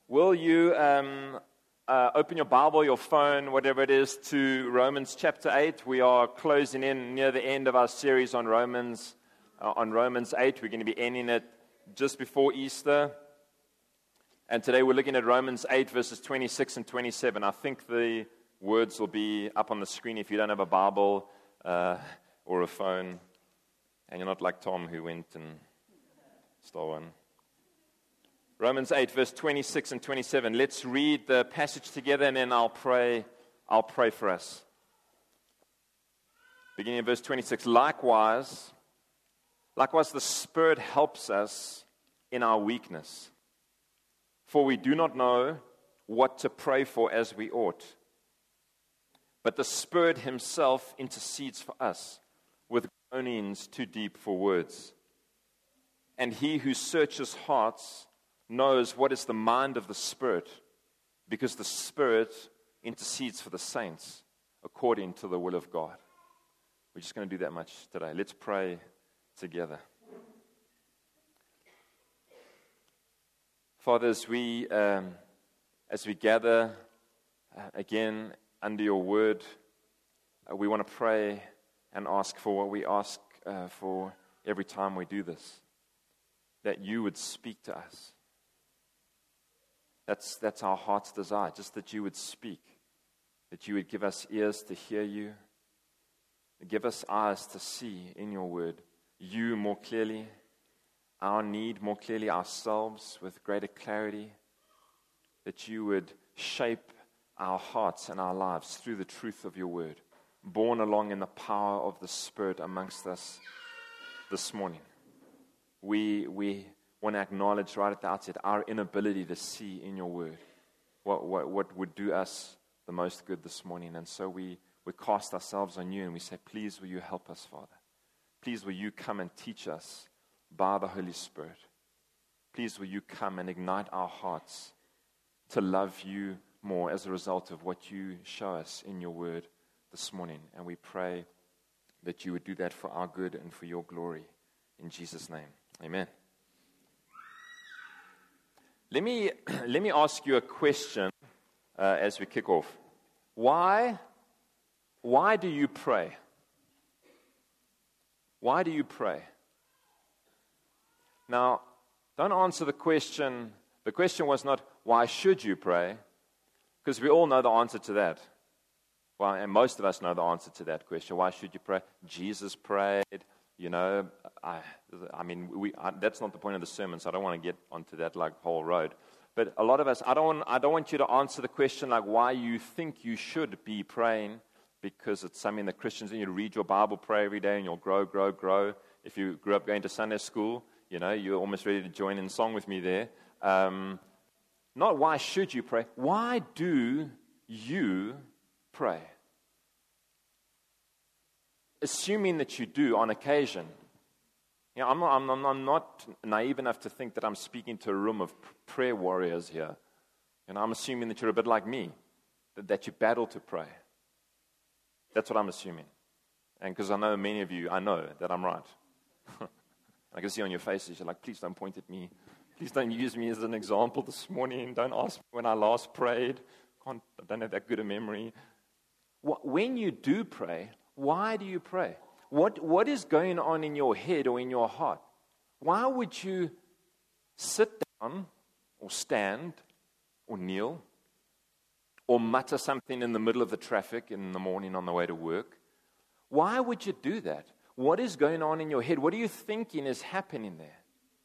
Will you open your Bible, your phone, whatever it is, to Romans chapter 8? We are closing in near the end of our series on Romans 8. We're going to be ending it just before Easter. And today we're looking at Romans 8, verses 26 and 27. I think the words will be up on the screen if you don't have a Bible or a phone. And you're not like Tom who went and stole one. Romans 8, verse 26 and 27. Let's read the passage together and then I'll pray for us. Beginning in verse 26. Likewise, the Spirit helps us in our weakness. For we do not know what to pray for as we ought. But the Spirit Himself intercedes for us with groanings too deep for words. And He who searches hearts knows what is the mind of the Spirit, because the Spirit intercedes for the saints according to the will of God. We're just going to do that much today. Let's pray together. Father, as we gather again under your word, we want to pray and ask for what we ask for every time we do this, that you would speak to us. That's our heart's desire, just that you would speak, that you would give us ears to hear you, give us eyes to see in your word, you more clearly, our need more clearly, ourselves with greater clarity, that you would shape our hearts and our lives through the truth of your word, borne along in the power of the Spirit amongst us this morning. We want to acknowledge right at the outset our inability to see in your word what would do us the most good this morning. And so we cast ourselves on you and we say, please will you help us, Father? Please will you come and teach us by the Holy Spirit. Please will you come and ignite our hearts to love you more as a result of what you show us in your word this morning. And we pray that you would do that for our good and for your glory. In Jesus' name, amen. Let me ask you a question as we kick off. Why do you pray? Why do you pray? Now, don't answer the question. The question was not, why should you pray? Because we all know the answer to that. Well, and most of us know the answer to that question. Why should you pray? Jesus prayed. You know, that's not the point of the sermon, so I don't want to get onto that like whole road. But a lot of us, I don't want you to answer the question like why you think you should be praying, because it's something that Christians need. You read your Bible, pray every day, and you'll grow. If you grew up going to Sunday school, you know, you're almost ready to join in song with me there. Not why should you pray. Why do you pray? Assuming that you do on occasion. You know, I'm not naive enough to think that I'm speaking to a room of prayer warriors here. And I'm assuming that you're a bit like me, that you battle to pray. That's what I'm assuming. And because I know many of you, I know that I'm right. I can see on your faces, you're like, please don't point at me. Please don't use me as an example this morning. Don't ask me when I last prayed. I don't have that good a memory. When you do pray, why do you pray? What is going on in your head or in your heart? Why would you sit down or stand or kneel or mutter something in the middle of the traffic in the morning on the way to work? Why would you do that? What is going on in your head? What are you thinking is happening there?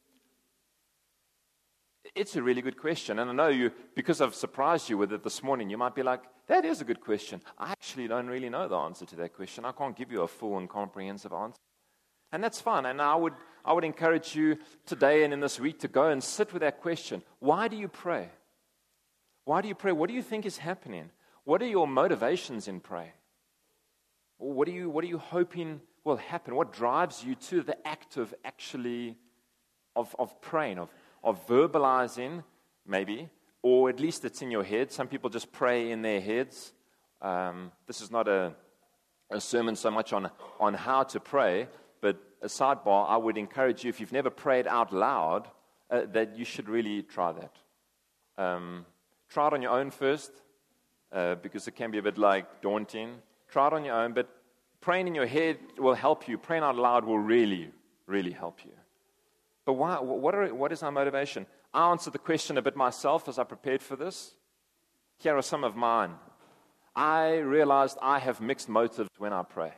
It's a really good question. And I know because I've surprised you with it this morning, you might be like, that is a good question. I actually don't really know the answer to that question. I can't give you a full and comprehensive answer. And that's fine. And I would encourage you today and in this week to go and sit with that question. Why do you pray? Why do you pray? What do you think is happening? What are your motivations in praying? Or what are you hoping will happen? What drives you to the act of actually of praying, of verbalizing, maybe, or at least it's in your head. Some people just pray in their heads. This is not a sermon so much on how to pray, but a sidebar, I would encourage you, if you've never prayed out loud, that you should really try that. Try it on your own first, because it can be a bit daunting. Try it on your own, but praying in your head will help you. Praying out loud will really, really help you. But why? What is our motivation? I answered the question a bit myself as I prepared for this. Here are some of mine. I realized I have mixed motives when I pray.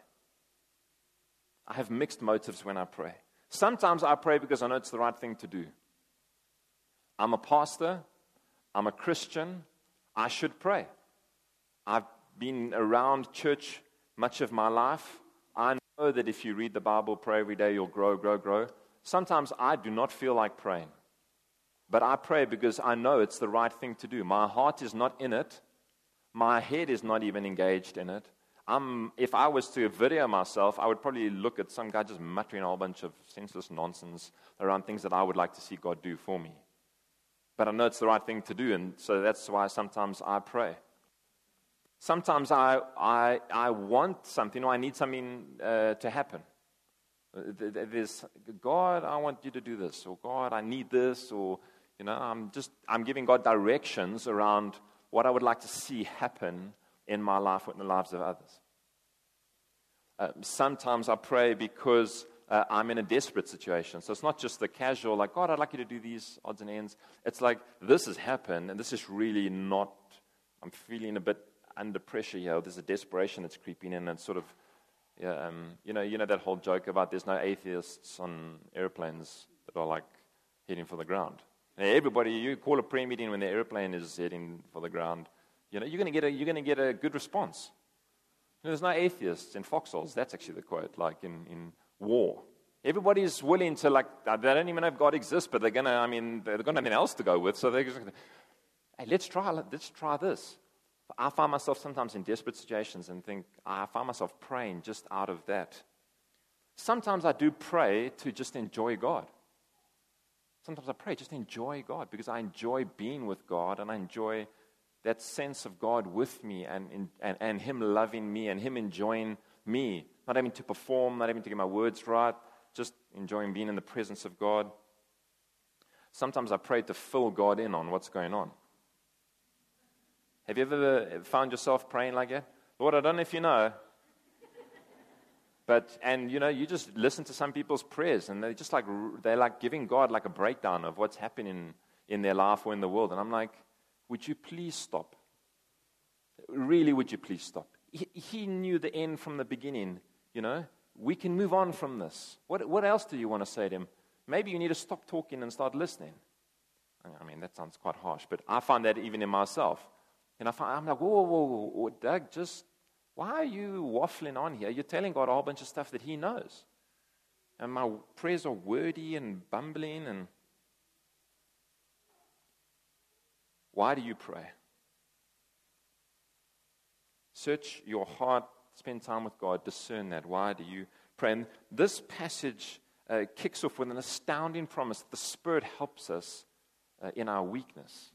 I have mixed motives when I pray. Sometimes I pray because I know it's the right thing to do. I'm a pastor. I'm a Christian. I should pray. I've been around church much of my life. I know that if you read the Bible, pray every day, you'll grow, grow, grow. Sometimes I do not feel like praying. But I pray because I know it's the right thing to do. My heart is not in it. My head is not even engaged in it. If I was to video myself, I would probably look at some guy just muttering a whole bunch of senseless nonsense around things that I would like to see God do for me. But I know it's the right thing to do, and so that's why sometimes I pray. Sometimes I want something, or I need something to happen. There's, God, I want you to do this, or God, I need this, or I'm giving God directions around what I would like to see happen in my life or in the lives of others. Sometimes I pray because I'm in a desperate situation. So it's not just the casual, like, God, I'd like you to do these odds and ends. It's like, this has happened, and this is really not, I'm feeling a bit under pressure here. There's a desperation that's creeping in, and sort of, you know that whole joke about there's no atheists on airplanes that are heading for the ground. Now, everybody, you call a prayer meeting when the airplane is heading for the ground. You're going to get a good response. There's no atheists in foxholes. That's actually the quote. In war, everybody's willing to they don't even know if God exists, but they're going to have nothing else to go with. So they're just going to, hey, let's try this. I find myself sometimes in desperate situations and I find myself praying just out of that. Sometimes I do pray to just enjoy God. Sometimes I pray just to enjoy God because I enjoy being with God, and I enjoy that sense of God with me and Him loving me and Him enjoying me. Not having to perform, not having to get my words right, just enjoying being in the presence of God. Sometimes I pray to fill God in on what's going on. Have you ever found yourself praying like that? Lord, I don't know if you know, you just listen to some people's prayers, and they're giving God a breakdown of what's happening in their life or in the world. And I'm like, would you please stop? Really, would you please stop? He knew the end from the beginning, We can move on from this. What else do you want to say to Him? Maybe you need to stop talking and start listening. That sounds quite harsh, but I find that even in myself. And I'm like, whoa, Doug, why are you waffling on here? You're telling God a whole bunch of stuff that He knows. And my prayers are wordy and bumbling. And why do you pray? Search your heart, spend time with God, discern that. Why do you pray? And this passage kicks off with an astounding promise that the Spirit helps us in our weakness.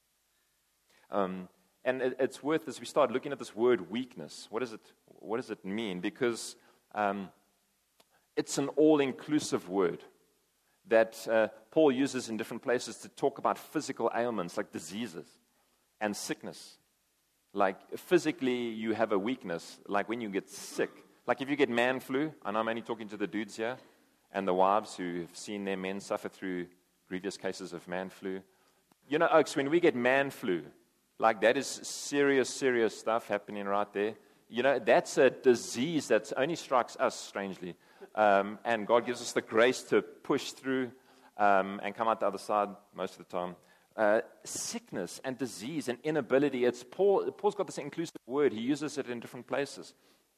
And it's worth, as we start looking at this word weakness, what does it mean? Because it's an all-inclusive word that Paul uses in different places to talk about physical ailments like diseases and sickness. Like physically you have a weakness, like when you get sick. Like if you get man flu, I know I'm only talking to the dudes here, and the wives who have seen their men suffer through grievous cases of man flu. Oaks, when we get man flu, that is serious stuff happening right there. That's a disease that only strikes us, strangely. And God gives us the grace to push through and come out the other side most of the time. Sickness and disease and inability. Paul's got this inclusive word. He uses it in different places.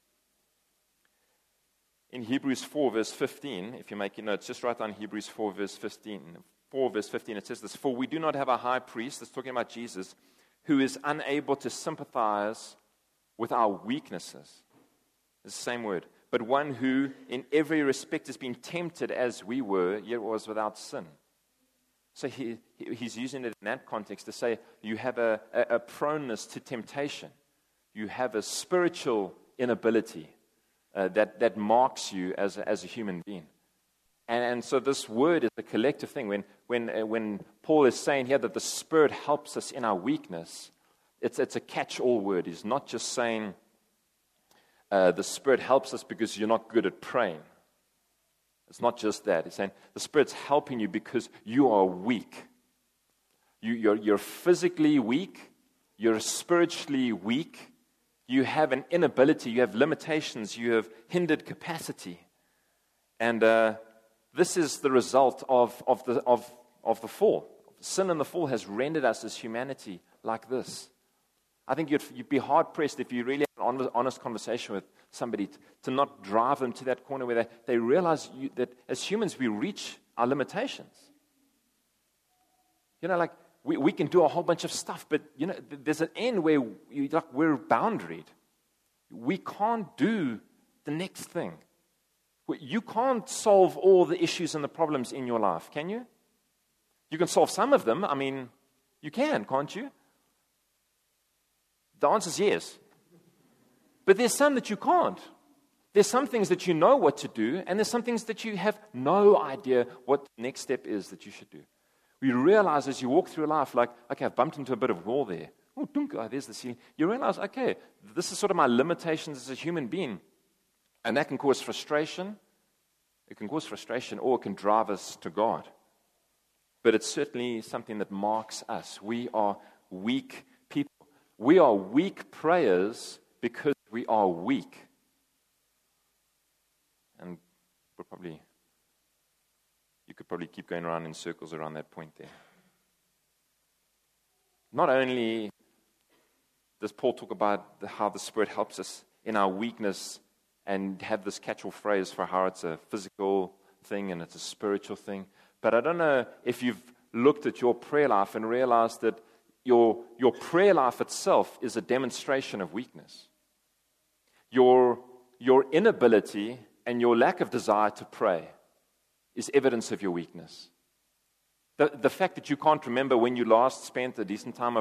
In Hebrews 4, verse 15, if you're making notes, just write down Hebrews 4, verse 15. 4, verse 15, it says this, "For we do not have a high priest," that's talking about Jesus, "who is unable to sympathize with our weaknesses." It's the same word. "But one who in every respect has been tempted as we were, yet was without sin." So he's using it in that context to say you have a proneness to temptation. You have a spiritual inability that marks you as a human being. And so this word is a collective thing. When Paul is saying here that the Spirit helps us in our weakness, it's a catch-all word. He's not just saying the Spirit helps us because you're not good at praying. It's not just that. He's saying the Spirit's helping you because you are weak. You're physically weak. You're spiritually weak. You have an inability. You have limitations. You have hindered capacity. And this is the result of the fall. Sin and the fall has rendered us as humanity like this. I think you'd be hard-pressed if you really have an honest conversation with somebody to not drive them to that corner where they realize that as humans we reach our limitations. Like we can do a whole bunch of stuff, but there's an end where we're boundaried. We can't do the next thing. You can't solve all the issues and the problems in your life, can you? You can solve some of them. I mean, you can, can't you? The answer is yes. But there's some that you can't. There's some things that you know what to do, and there's some things that you have no idea what the next step is that you should do. You realize as you walk through life, like, okay, I've bumped into a bit of wall there. Oh, there's the ceiling. You realize, okay, this is sort of my limitations as a human being. And that can cause frustration. It can cause frustration, or it can drive us to God. But it's certainly something that marks us. We are weak people. We are weak prayers because we are weak. And you could probably keep going around in circles around that point there. Not only does Paul talk about how the Spirit helps us in our weakness and have this catch-all phrase for how it's a physical thing and it's a spiritual thing, but I don't know if you've looked at your prayer life and realized that your prayer life itself is a demonstration of weakness. Your inability and your lack of desire to pray is evidence of your weakness. The fact that you can't remember when you last spent a decent time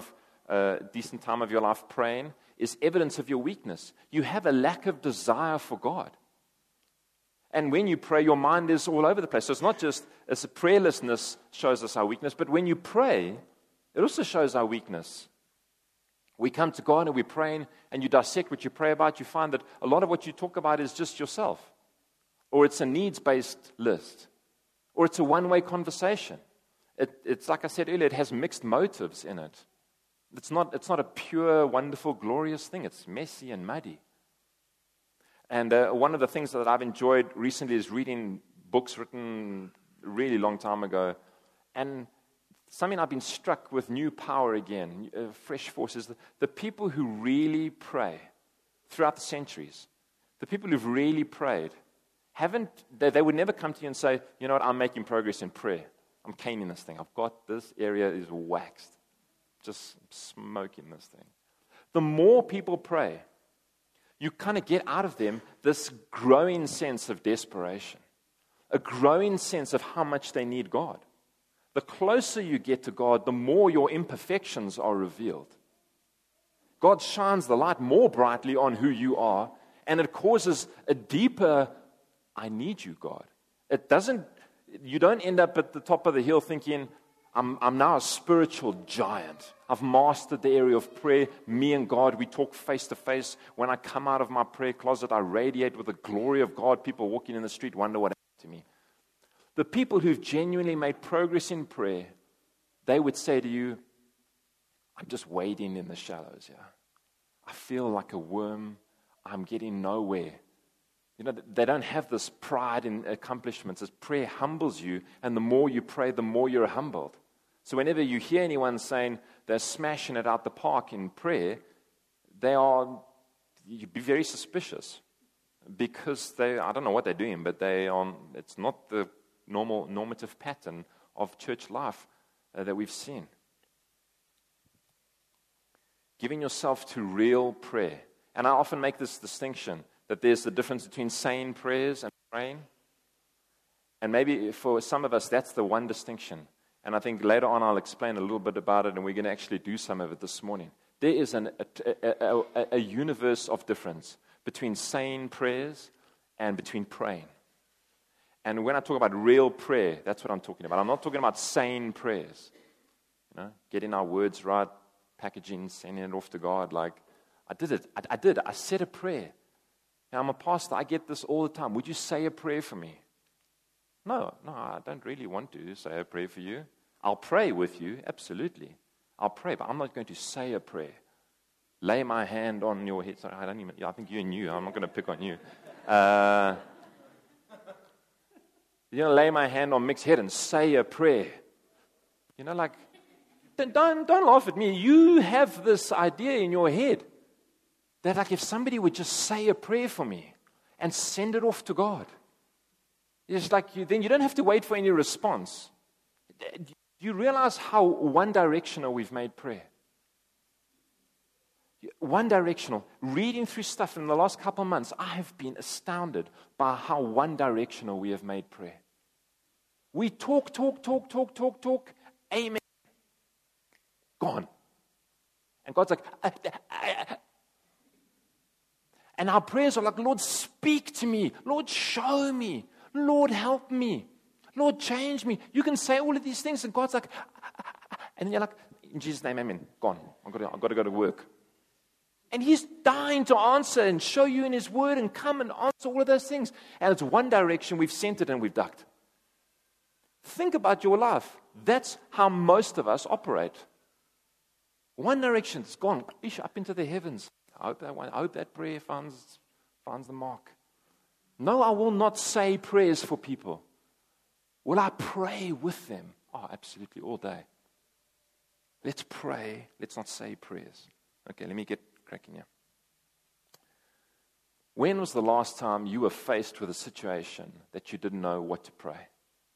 of your life praying is evidence of your weakness. You have a lack of desire for God. And when you pray, your mind is all over the place. So it's not just as a prayerlessness shows us our weakness, but when you pray, it also shows our weakness. We come to God and we're praying, and you dissect what you pray about, you find that a lot of what you talk about is just yourself. Or it's a needs-based list. Or it's a one-way conversation. It's like I said earlier, it has mixed motives in it. It's not a pure, wonderful, glorious thing. It's messy and muddy. And one of the things that I've enjoyed recently is reading books written a really long time ago. And something I've been struck with new power again, fresh forces. The people who really pray throughout the centuries, the people who've really prayed, they would never come to you and say, you know what, I'm making progress in prayer. I'm caning this thing. I've got this area is waxed. Just smoking this thing. The more people pray, you kind of get out of them this growing sense of desperation, a growing sense of how much they need God. The closer you get to God, the more your imperfections are revealed. God shines the light more brightly on who you are, and it causes a deeper, I need you, God. You don't end up at the top of the hill thinking, I'm now a spiritual giant. I've mastered the area of prayer. Me and God, we talk face to face. When I come out of my prayer closet, I radiate with the glory of God. People walking in the street wonder what happened to me. The people who've genuinely made progress in prayer, they would say to you, I'm just wading in the shallows here. I feel like a worm. I'm getting nowhere. They don't have this pride in accomplishments. As prayer humbles you, and the more you pray, the more you're humbled. So whenever you hear anyone saying they're smashing it out the park in prayer, you'd be very suspicious. Because I don't know what they're doing, but it's not the normative pattern of church life that we've seen. Giving yourself to real prayer. And I often make this distinction that there's the difference between saying prayers and praying. And maybe for some of us, that's the one distinction. And I think later on I'll explain a little bit about it, and we're going to actually do some of it this morning. There is a universe of difference between saying prayers and between praying. And when I talk about real prayer, that's what I'm talking about. I'm not talking about sane prayers. Getting our words right, packaging, sending it off to God. Like, I did it. I did. I said a prayer. Now, I'm a pastor. I get this all the time. Would you say a prayer for me? No, I don't really want to say a prayer for you. I'll pray with you, absolutely. I'll pray, but I'm not going to say a prayer. Lay my hand on your head. Sorry, I think you and you. I'm not going to pick on you. Lay my hand on Mick's head and say a prayer. Don't laugh at me. You have this idea in your head that if somebody would just say a prayer for me and send it off to God, it's then you don't have to wait for any response. Do you realize how one-directional we've made prayer? One-directional. Reading through stuff in the last couple of months, I have been astounded by how one-directional we have made prayer. We talk. Amen. Gone. And God's like, and our prayers are like, Lord, speak to me. Lord, show me. Lord, help me. Lord, change me. You can say all of these things, and God's like, and then you're like, in Jesus' name, amen. Gone. I've got to go to work. And He's dying to answer and show you in His Word and come and answer all of those things. And it's one direction. We've sent it and we've ducked. Think about your life. That's how most of us operate. One direction, it's gone up into the heavens. I hope that prayer finds the mark. No, I will not say prayers for people. Will I pray with them? Oh, absolutely, all day. Let's pray. Let's not say prayers. Okay, let me get cracking here. When was the last time you were faced with a situation that you didn't know what to pray?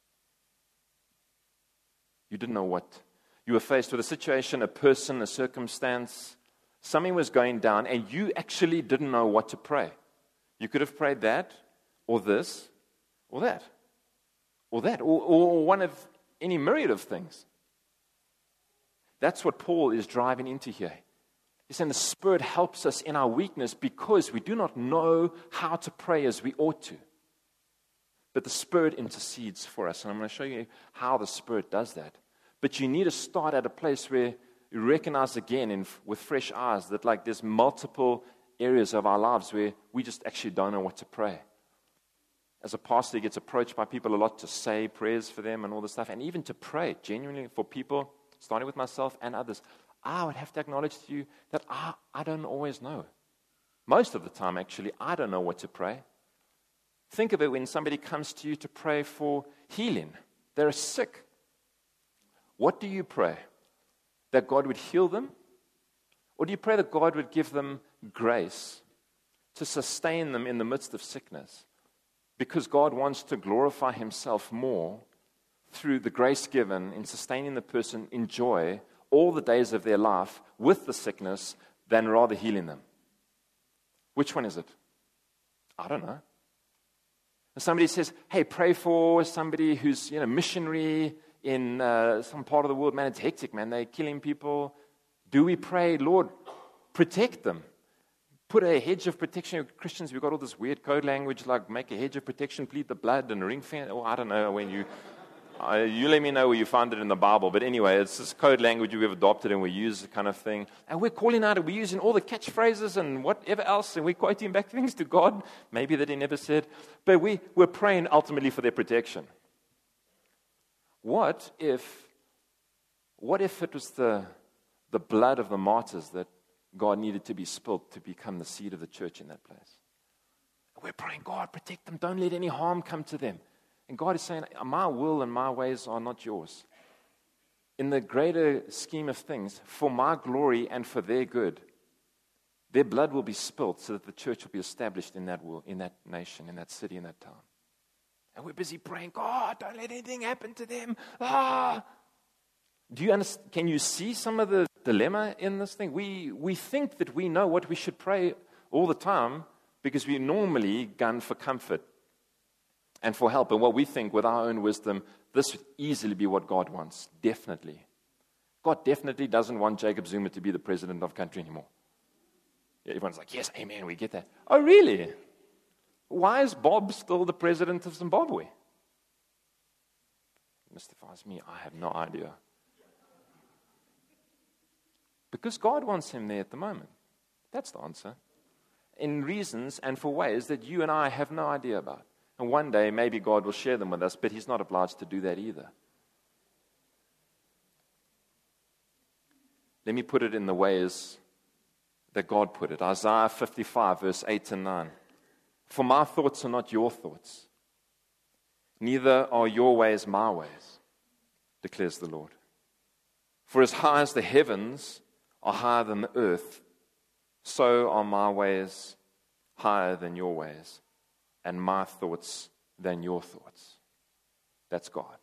You didn't know what. You were faced with a situation, a person, a circumstance. Something was going down, and you actually didn't know what to pray. You could have prayed that, or this, or that, or one of any myriad of things. That's what Paul is driving into here. He's saying the Spirit helps us in our weakness because we do not know how to pray as we ought to. But the Spirit intercedes for us, and I'm going to show you how the Spirit does that. But you need to start at a place where you recognize again with fresh eyes that there's multiple areas of our lives where we just actually don't know what to pray. As a pastor, he gets approached by people a lot to say prayers for them and all this stuff, and even to pray genuinely for people, starting with myself and others. I would have to acknowledge to you that I don't always know. Most of the time, actually, I don't know what to pray. Think of it when somebody comes to you to pray for healing. They're sick. What do you pray? That God would heal them? Or do you pray that God would give them grace to sustain them in the midst of sickness? Because God wants to glorify Himself more through the grace given in sustaining the person in joy all the days of their life with the sickness than rather healing them. Which one is it? I don't know. And somebody says, hey, pray for somebody who's missionary in some part of the world. Man, it's hectic, man. They're killing people. Do we pray, Lord, protect them? Put a hedge of protection. Christians, we've got all this weird code language like make a hedge of protection, plead the blood, and ring fence. I don't know when you let me know where you found it in the Bible. But anyway, it's this code language we've adopted and we use kind of thing. And we're calling out, we're using all the catchphrases and whatever else, and we're quoting back things to God, maybe that He never said. But we're praying ultimately for their protection. What if it was the blood of the martyrs that God needed to be spilled to become the seed of the church in that place? We're praying, God, protect them. Don't let any harm come to them. And God is saying, my will and my ways are not yours. In the greater scheme of things, for my glory and for their good, their blood will be spilled so that the church will be established in that world, in that nation, in that city, in that town. And we're busy praying, God, don't let anything happen to them. Do you understand? Can you see some of the dilemma in this thing? We think that we know what we should pray all the time because we normally gun for comfort and for help. And what we think with our own wisdom, this would easily be what God wants. Definitely. God definitely doesn't want Jacob Zuma to be the president of the country anymore. Yeah, everyone's like, yes, amen, we get that. Oh, really? Why is Bob still the president of Zimbabwe? mystifies me. I have no idea. Because God wants him there at the moment. That's the answer. In reasons and for ways that you and I have no idea about. And one day, maybe God will share them with us, but he's not obliged to do that either. Let me put it in the ways that God put it. Isaiah 55, verse 8 and 9. For my thoughts are not your thoughts, neither are your ways my ways, declares the Lord. For as high as the heavens are higher than the earth, so are my ways higher than your ways, and my thoughts than your thoughts. That's God.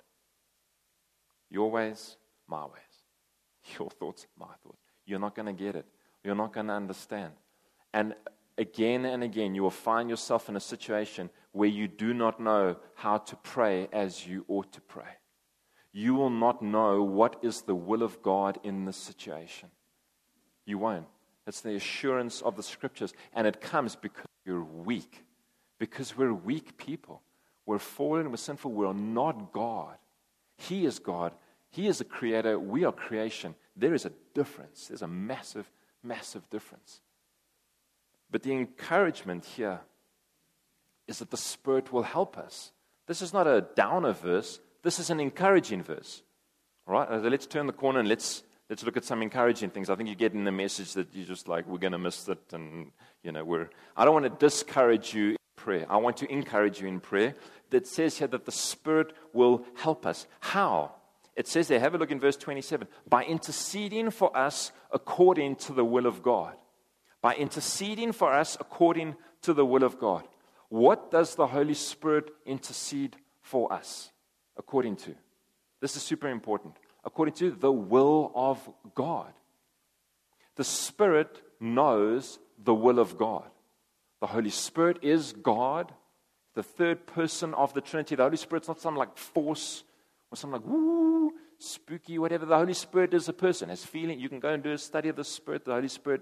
Your ways, my ways. Your thoughts, my thoughts. You're not going to get it. You're not going to understand. And again, you will find yourself in a situation where you do not know how to pray as you ought to pray. You will not know what is the will of God in this situation. You won't. It's the assurance of the Scriptures. And it comes because you're weak. Because we're weak people. We're fallen, we're sinful. We're not God. He is God. He is a creator. We are creation. There is a difference. There's a massive, massive difference. But the encouragement here is that the Spirit will help us. This is not a downer verse. This is an encouraging verse. All right? So let's turn the corner and let's look at some encouraging things. I think you get in the message that you're just like, we're going to miss it. And, I don't want to discourage you in prayer. I want to encourage you in prayer. That says here that the Spirit will help us. How? It says there, have a look in verse 27, by interceding for us according to the will of God. By interceding for us according to the will of God. What does the Holy Spirit intercede for us according to? This is super important. According to the will of God. The Spirit knows the will of God. The Holy Spirit is God, the third person of the Trinity. The Holy Spirit's not some like force or some like woo, spooky, whatever. The Holy Spirit is a person, has feeling. You can go and do a study of the Spirit. The Holy Spirit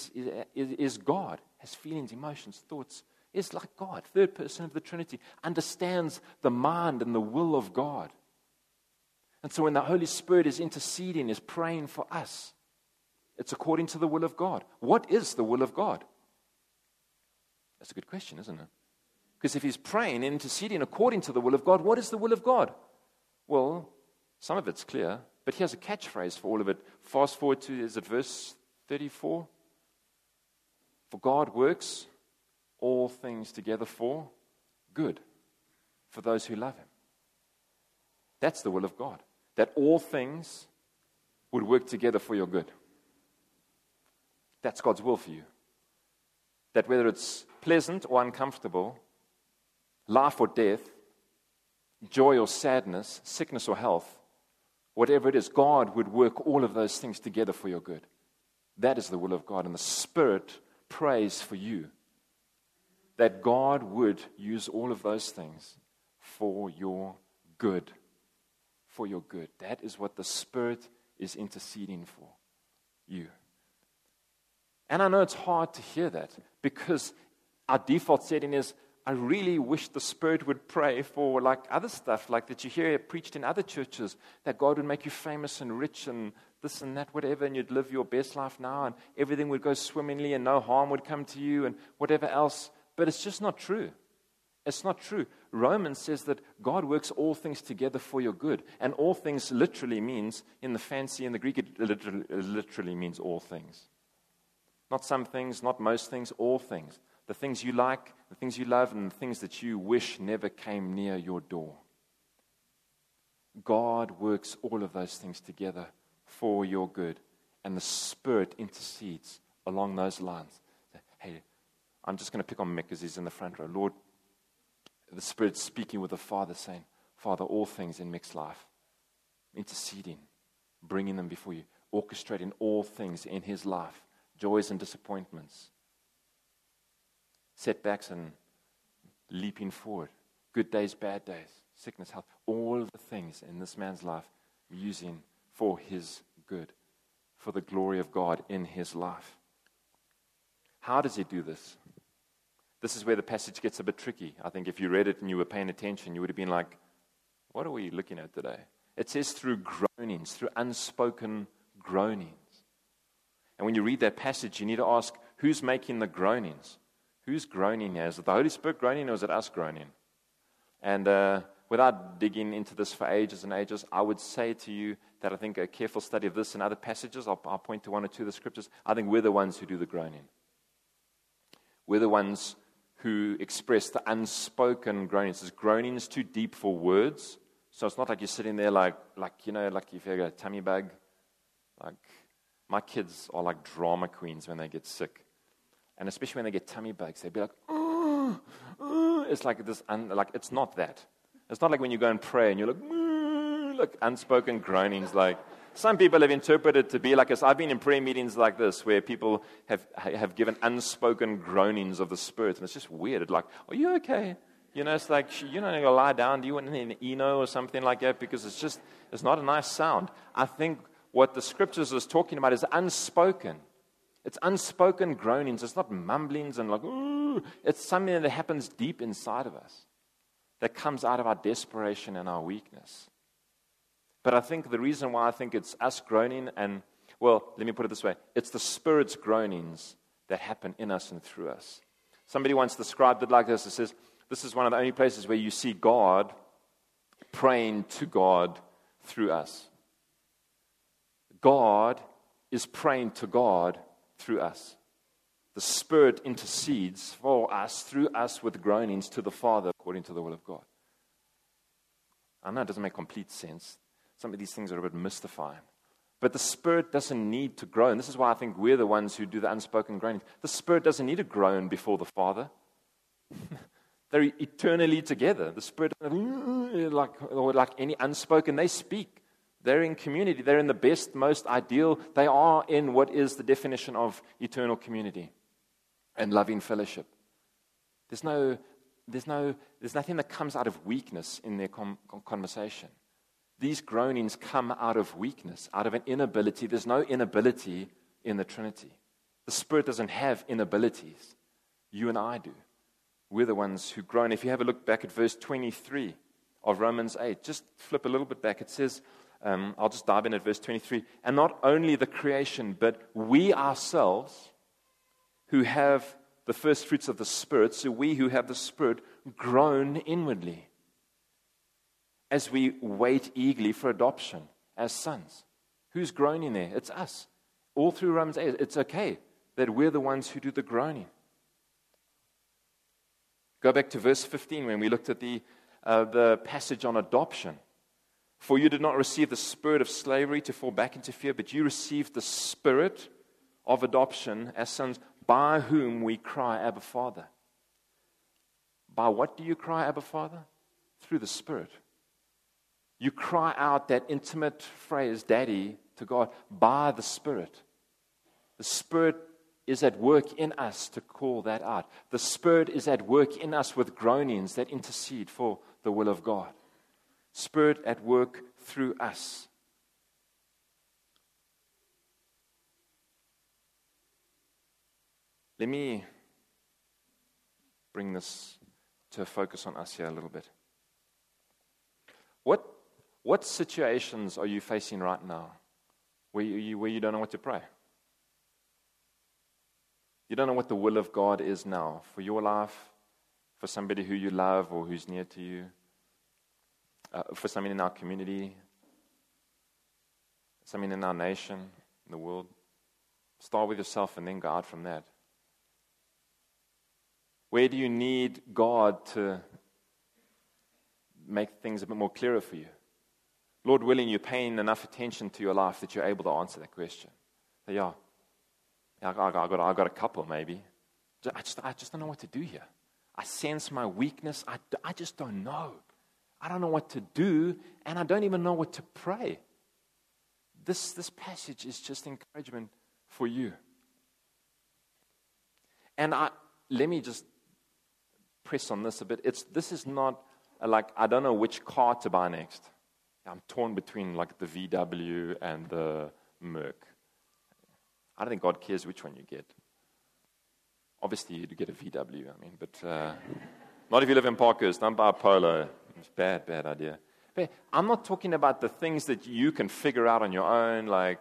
is God, has feelings, emotions, thoughts. Is like God, third person of the Trinity, understands the mind and the will of God. And so when the Holy Spirit is interceding, is praying for us, it's according to the will of God. What is the will of God? That's a good question, isn't it? Because if he's praying and interceding according to the will of God, what is the will of God? Well, some of it's clear, but here's a catchphrase for all of it. Fast forward to, is it verse 34? For God works all things together for good, for those who love him. That's the will of God. That all things would work together for your good. That's God's will for you. That whether it's pleasant or uncomfortable, life or death, joy or sadness, sickness or health, whatever it is, God would work all of those things together for your good. That is the will of God. And the Spirit prays for you that God would use all of those things for your good. For your good. That is what the Spirit is interceding for you. And I know it's hard to hear that because our default setting is, I really wish the Spirit would pray for like other stuff, like that you hear preached in other churches, that God would make you famous and rich and this and that, whatever, and you'd live your best life now and everything would go swimmingly and no harm would come to you and whatever else. But it's just not true. It's not true. Romans says that God works all things together for your good. And all things literally means, in the fancy, in the Greek, it literally means all things. Not some things, not most things, all things. The things you like, the things you love, and the things that you wish never came near your door. God works all of those things together for your good. And the Spirit intercedes along those lines. Hey, I'm just going to pick on Mick because he's in the front row. Lord, the Spirit's speaking with the Father, saying, Father, all things in Mick's life, interceding, bringing them before you, orchestrating all things in his life, joys and disappointments, setbacks and leaping forward, good days, bad days, sickness, health, all of the things in this man's life using for his good, for the glory of God in his life. How does he do this? This is where the passage gets a bit tricky. I think if you read it and you were paying attention, you would have been like, what are we looking at today? It says through groanings, through unspoken groanings. And when you read that passage, you need to ask, who's making the groanings? Who's groaning here? Is it the Holy Spirit groaning, or is it us groaning? And without digging into this for ages and ages, I would say to you that I think a careful study of this and other passages, I'll point to one or two of the scriptures, I think we're the ones who do the groaning. We're the ones who express the unspoken groanings. There's groanings too deep for words. So it's not like you're sitting there like if you have a tummy bug. Like, my kids are like drama queens when they get sick. And especially when they get tummy bugs, they'd be like, oh. It's like this, it's not that. It's not like when you go and pray and you're like unspoken groanings. Like, some people have interpreted to be like this. I've been in prayer meetings like this where people have given unspoken groanings of the Spirit. And it's just weird. It's like, are you okay? It's like, you're not going to lie down. Do you want an Eno or something like that? Because it's not a nice sound. I think what the Scriptures is talking about is unspoken. It's unspoken groanings. It's not mumblings and like, ooh. It's something that happens deep inside of us that comes out of our desperation and our weakness. But I think the reason why I think it's us groaning let me put it this way. It's the Spirit's groanings that happen in us and through us. Somebody once described it like this. It says, this is one of the only places where you see God praying to God through us. God is praying to God through us. The Spirit intercedes for us, through us, with groanings to the Father according to the will of God. I know it doesn't make complete sense. Some of these things are a bit mystifying. But the Spirit doesn't need to groan. This is why I think we're the ones who do the unspoken groaning. The Spirit doesn't need to groan before the Father. They're eternally together. The Spirit, like any unspoken, they speak. They're in community. They're in the best, most ideal. They are in what is the definition of eternal community and loving fellowship. There's nothing that comes out of weakness in their conversation. These groanings come out of weakness, out of an inability. There's no inability in the Trinity. The Spirit doesn't have inabilities. You and I do. We're the ones who groan. If you have a look back at verse 23 of Romans 8, just flip a little bit back. It says, I'll just dive in at verse 23. And not only the creation, but we ourselves who have the first fruits of the Spirit, so we who have the Spirit groan inwardly as we wait eagerly for adoption as sons. Who's groaning there? It's us. All through Romans 8, it's okay that we're the ones who do the groaning. Go back to verse 15 when we looked at the passage on adoption. For you did not receive the spirit of slavery to fall back into fear, but you received the Spirit of adoption as sons, by whom we cry, Abba, Father. By what do you cry, Abba, Father? Through the Spirit. You cry out that intimate phrase, Daddy, to God, by the Spirit. The Spirit is at work in us to call that out. The Spirit is at work in us with groanings that intercede for the will of God. Spirit at work through us. Let me bring this to a focus on us here a little bit. What situations are you facing right now where you don't know what to pray? You don't know what the will of God is now for your life, for somebody who you love or who's near to you, for somebody in our community, somebody in our nation, in the world. Start with yourself and then go out from that. Where do you need God to make things a bit more clearer for you? Lord willing, you're paying enough attention to your life that you're able to answer that question. So, I got a couple maybe. I just don't know what to do here. I sense my weakness. I just don't know. I don't know what to do, and I don't even know what to pray. This passage is just encouragement for you. And let me just press on this a bit. This is not like I don't know which car to buy next. I'm torn between like the VW and the Merc. I don't think God cares which one you get. Obviously, you get a VW, but not if you live in Parkhurst. Don't buy a Polo. It's a bad idea. But I'm not talking about the things that you can figure out on your own.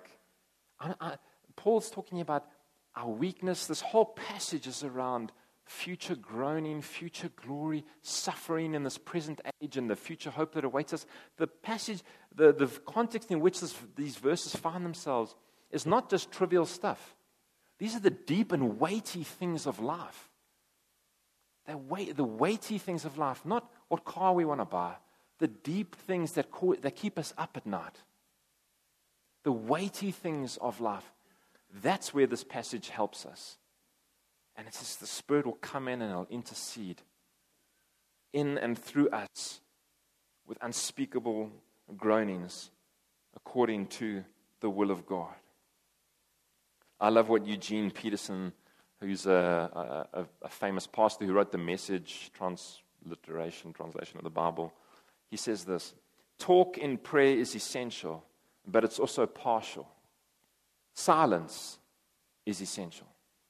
Paul's talking about our weakness. This whole passage is around future groaning, future glory, suffering in this present age, and the future hope that awaits us. The passage, the context in which these verses find themselves is not just trivial stuff. These are the deep and weighty things of life. The weighty things of life, not what car we want to buy, the deep things that keep us up at night. The weighty things of life. That's where this passage helps us. And it says the Spirit will come in and He'll intercede in and through us with unspeakable groanings according to the will of God. I love what Eugene Peterson, who's a famous pastor who wrote the Message translation of the Bible, he says this: talk in prayer is essential, but it's also partial. Silence is essential.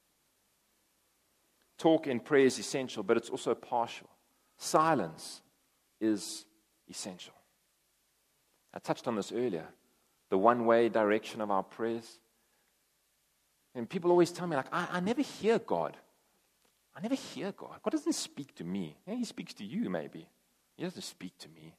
Talk in prayer is essential, but it's also partial. Silence is essential. I touched on this earlier. The one-way direction of our prayers. And people always tell me, I never hear God. I never hear God. God doesn't speak to me. Yeah, He speaks to you, maybe. He doesn't speak to me.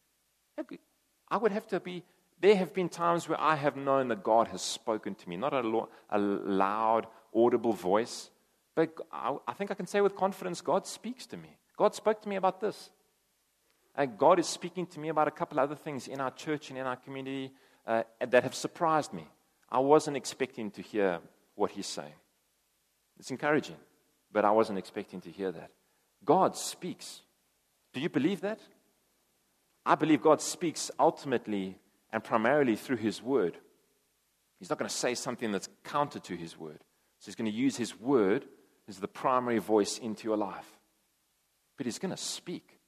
There have been times where I have known that God has spoken to me. Not a loud, audible voice. But I think I can say with confidence, God speaks to me. God spoke to me about this. And God is speaking to me about a couple other things in our church and in our community that have surprised me. I wasn't expecting to hear what He's saying. It's encouraging, but I wasn't expecting to hear that. God speaks. Do you believe that? I believe God speaks ultimately and primarily through His Word. He's not going to say something that's counter to His Word. So He's going to use His Word as the primary voice into your life. But He's going to speak.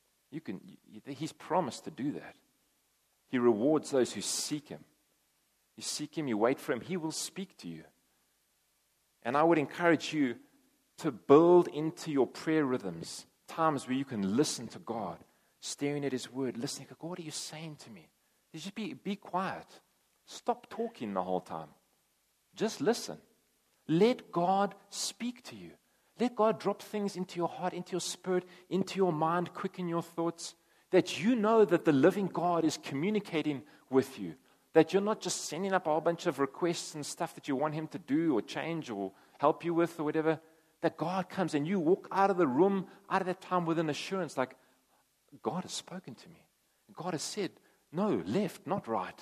He's promised to do that. He rewards those who seek Him. You seek Him, you wait for Him, He will speak to you. And I would encourage you to build into your prayer rhythms times where you can listen to God, staring at His Word, listening. God, what are you saying to me? Just be quiet. Stop talking the whole time. Just listen. Let God speak to you. Let God drop things into your heart, into your spirit, into your mind, quicken your thoughts, that you know that the living God is communicating with you, that you're not just sending up a whole bunch of requests and stuff that you want Him to do or change or help you with or whatever, that God comes and you walk out of the room, out of that time with an assurance like, God has spoken to me. God has said, no, left, not right.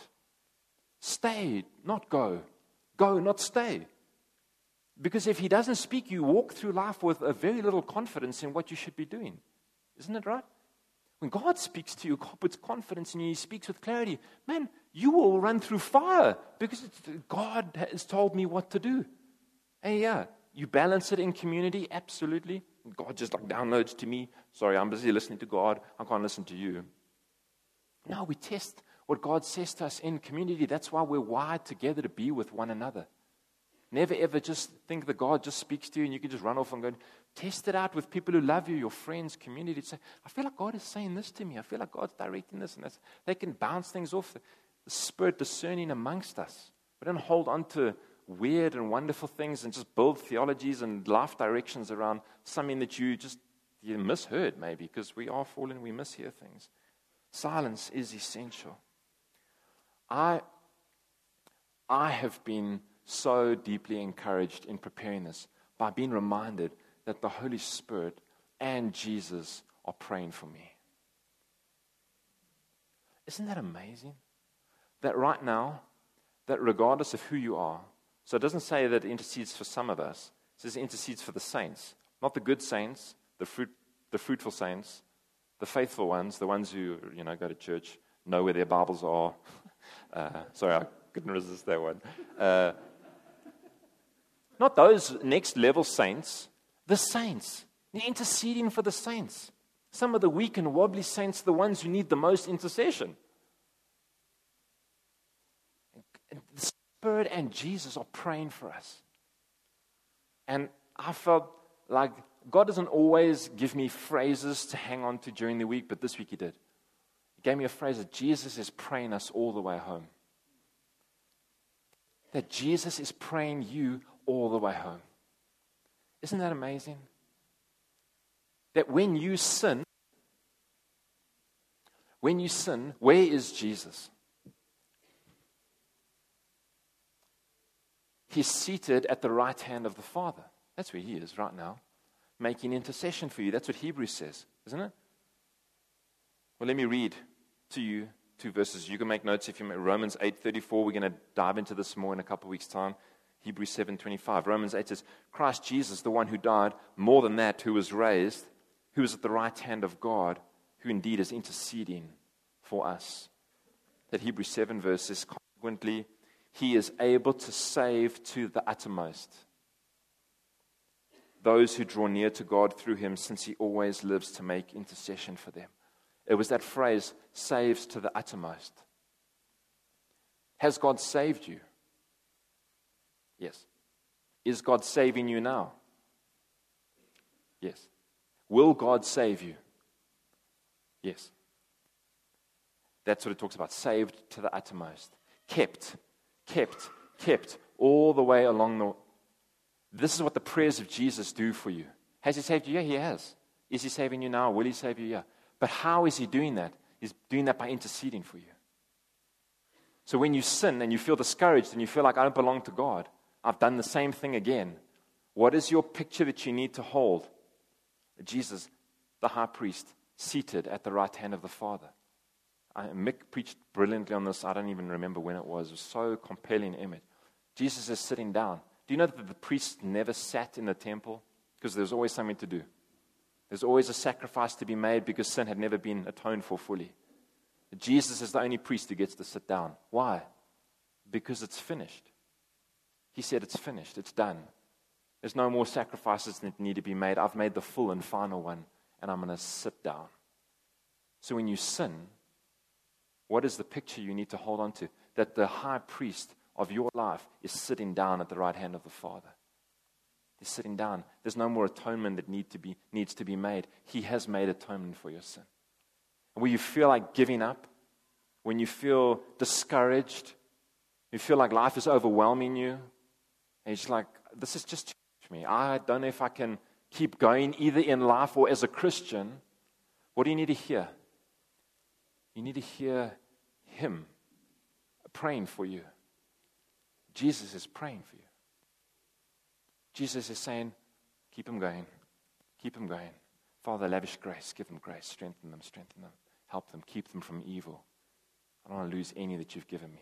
Stay, not go. Go, not stay. Because if He doesn't speak, you walk through life with a very little confidence in what you should be doing. Isn't it right? When God speaks to you, God puts confidence in you, He speaks with clarity. Man, you will run through fire because God has told me what to do. And yeah, you balance it in community, absolutely. God just downloads to me. Sorry, I'm busy listening to God. I can't listen to you. No, we test what God says to us in community. That's why we're wired together to be with one another. Never ever just think that God just speaks to you and you can just run off and go. Test it out with people who love you, your friends, community. Say, I feel like God is saying this to me. I feel like God's directing this and that. They can bounce things off. The Spirit discerning amongst us. We don't hold on to weird and wonderful things and just build theologies and life directions around something that you misheard maybe, because we are fallen, we mishear things. Silence is essential. I have been so deeply encouraged in preparing this by being reminded that the Holy Spirit and Jesus are praying for me. Isn't that amazing? That right now, that regardless of who you are, so it doesn't say that it intercedes for some of us, it says it intercedes for the saints, not the good saints, the fruitful saints, the faithful ones, the ones who go to church, know where their Bibles are. Sorry, I couldn't resist that one. Not those next level saints, the saints. They're interceding for the saints. Some of the weak and wobbly saints, the ones who need the most intercession. And the Spirit and Jesus are praying for us. And I felt like God doesn't always give me phrases to hang on to during the week, but this week He did. He gave me a phrase that Jesus is praying us all the way home. That Jesus is praying you all the way home. Isn't that amazing? That when you sin, where is Jesus? He's seated at the right hand of the Father. That's where he is right now, making intercession for you. That's what Hebrews says, isn't it? Well, let me read to you 2 verses. You can make notes if you make Romans 8:34. We're going to dive into this more in a couple of weeks' time. Hebrews 7:25. Romans 8 says, Christ Jesus, the one who died, more than that, who was raised, who is at the right hand of God, who indeed is interceding for us. That Hebrews 7 verse says, consequently, he is able to save to the uttermost those who draw near to God through him, since he always lives to make intercession for them. It was that phrase, saves to the uttermost. Has God saved you? Yes. Is God saving you now? Yes. Will God save you? Yes. That's what it talks about. Saved to the uttermost. Kept, all the way along the... This is what the prayers of Jesus do for you. Has he saved you? Yeah, he has. Is he saving you now? Will he save you? Yeah. But how is he doing that? He's doing that by interceding for you. So when you sin and you feel discouraged and you feel like, I don't belong to God, I've done the same thing again, what is your picture that you need to hold? Jesus, the high priest, seated at the right hand of the Father. Mick preached brilliantly on this. I don't even remember when it was. It was so compelling image. Jesus is sitting down. Do you know that the priests never sat in the temple? Because there's always something to do. There's always a sacrifice to be made because sin had never been atoned for fully. Jesus is the only priest who gets to sit down. Why? Because it's finished. He said it's finished. It's done. There's no more sacrifices that need to be made. I've made the full and final one, and I'm going to sit down. So when you sin, what is the picture you need to hold on to? That the high priest of your life is sitting down at the right hand of the Father. He's sitting down. There's no more atonement that needs to be made. He has made atonement for your sin. And when you feel like giving up, when you feel discouraged, you feel like life is overwhelming you, and you're just like, this is just too much for me. I don't know if I can keep going either in life or as a Christian. What do you need to hear? You need to hear him praying for you. Jesus is praying for you. Jesus is saying, keep him going. Keep him going. Father, lavish grace. Give them grace. Strengthen them. Help them. Keep them from evil. I don't want to lose any that you've given me.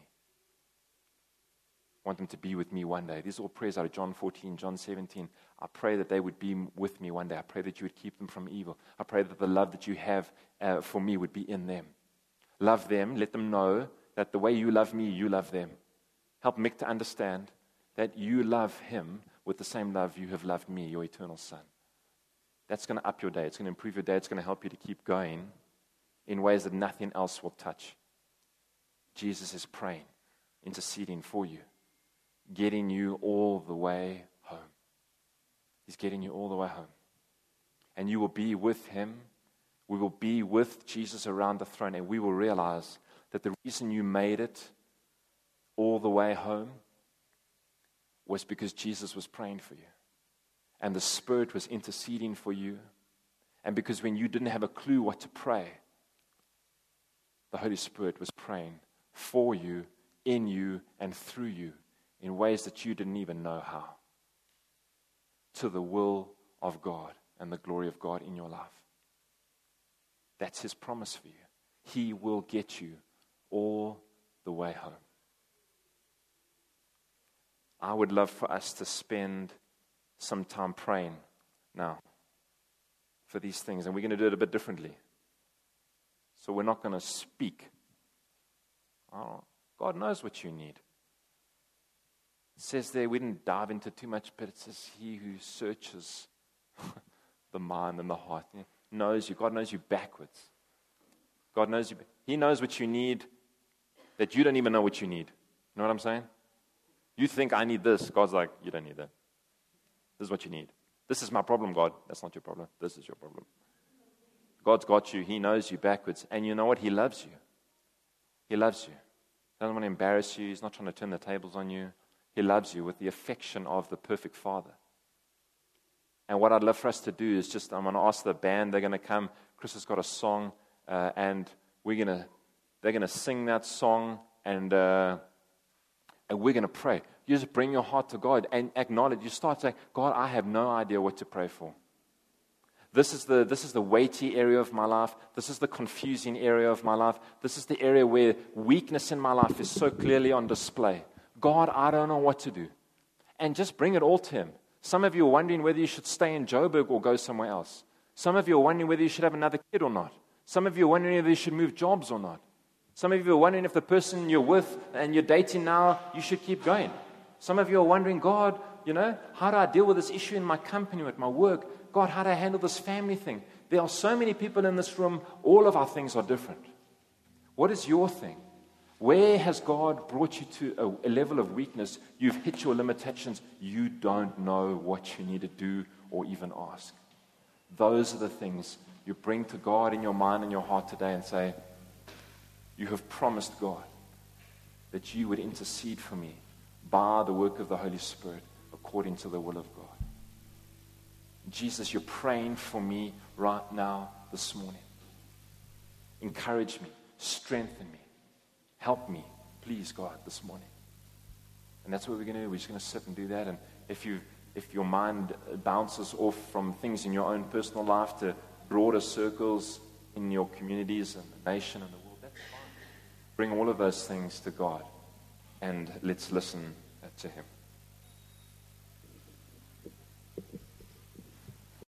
I want them to be with me one day. These are all prayers out of John 14, John 17. I pray that they would be with me one day. I pray that you would keep them from evil. I pray that the love that you have for me would be in them. Love them. Let them know that the way you love me, you love them. Help Mick to understand that you love him with the same love you have loved me, your eternal Son. That's going to up your day. It's going to improve your day. It's going to help you to keep going in ways that nothing else will touch. Jesus is praying, interceding for you, getting you all the way home. He's getting you all the way home. And you will be with him. We will be with Jesus around the throne, and we will realize that the reason you made it all the way home was because Jesus was praying for you. And the Spirit was interceding for you. And because when you didn't have a clue what to pray, the Holy Spirit was praying for you, in you, and through you in ways that you didn't even know how. To the will of God and the glory of God in your life. That's his promise for you. He will get you all the way home. I would love for us to spend some time praying now for these things. And we're going to do it a bit differently. So we're not going to speak. Oh, God knows what you need. It says there, we didn't dive into too much, but it says he who searches the mind and the heart knows you. God knows you backwards. God knows you. He knows what you need that you don't even know what you need. You know what I'm saying? You think I need this. God's like, you don't need that. This is what you need. This is my problem, God. That's not your problem. This is your problem. God's got you. He knows you backwards. And you know what? He loves you. He loves you. He doesn't want to embarrass you. He's not trying to turn the tables on you. He loves you with the affection of the perfect Father. And what I'd love for us to do is just, I'm going to ask the band, they're going to come. Chris has got a song, and they're going to sing that song, and we're going to pray. You just bring your heart to God and acknowledge. You start saying, God, I have no idea what to pray for. This is the weighty area of my life. This is the confusing area of my life. This is the area where weakness in my life is so clearly on display. God, I don't know what to do. And just bring it all to Him. Some of you are wondering whether you should stay in Joburg or go somewhere else. Some of you are wondering whether you should have another kid or not. Some of you are wondering whether you should move jobs or not. Some of you are wondering if the person you're with and you're dating now, you should keep going. Some of you are wondering, God, how do I deal with this issue in my company, with my work? God, how do I handle this family thing? There are so many people in this room. All of our things are different. What is your thing? Where has God brought you to a level of weakness? You've hit your limitations. You don't know what you need to do or even ask. Those are the things you bring to God in your mind and your heart today and say, you have promised God that you would intercede for me by the work of the Holy Spirit according to the will of God. Jesus, you're praying for me right now this morning. Encourage me, strengthen me, help me, please, God, this morning. And that's what we're going to do. We're just going to sit and do that. And if your mind bounces off from things in your own personal life to broader circles in your communities and the nation and the world, that's fine. Bring all of those things to God and let's listen to Him.